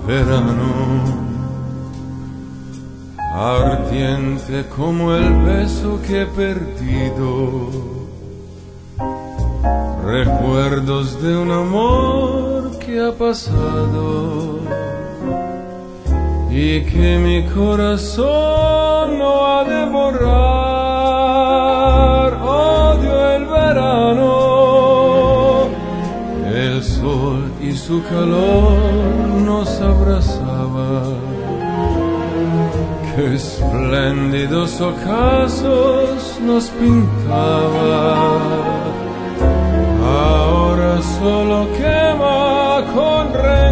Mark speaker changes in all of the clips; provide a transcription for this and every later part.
Speaker 1: verano, ardiente como el beso que he perdido, recuerdos de un amor que ha pasado y que mi corazón no ha de borrar. Odio el verano, el sol y su calor nos abrazaba. Qué espléndidos ocasos nos pintaba. Ahora solo quema con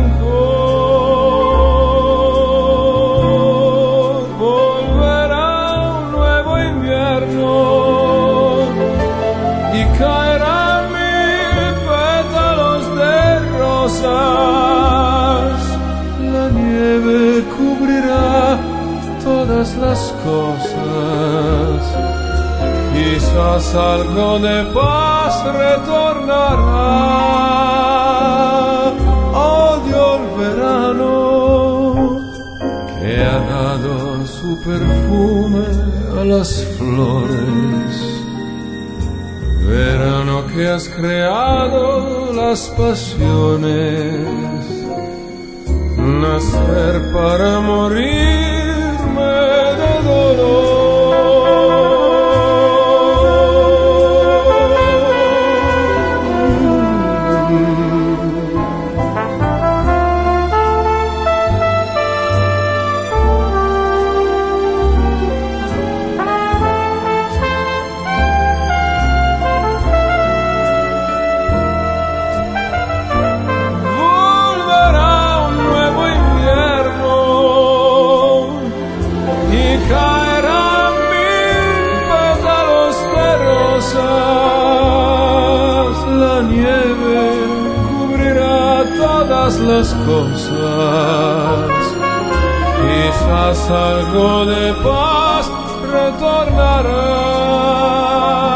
Speaker 1: rencor. Volverá un nuevo invierno y caerán mil pétalos de rosas. La nieve cubrirá todas las cosas. Quizás algo de paz retornará. Odio el verano que ha dado su perfume a las flores. Verano que has creado las pasiones. Nacer para morirme de dolor. La nieve cubrirá todas las cosas. Quizás algo de paz retornará.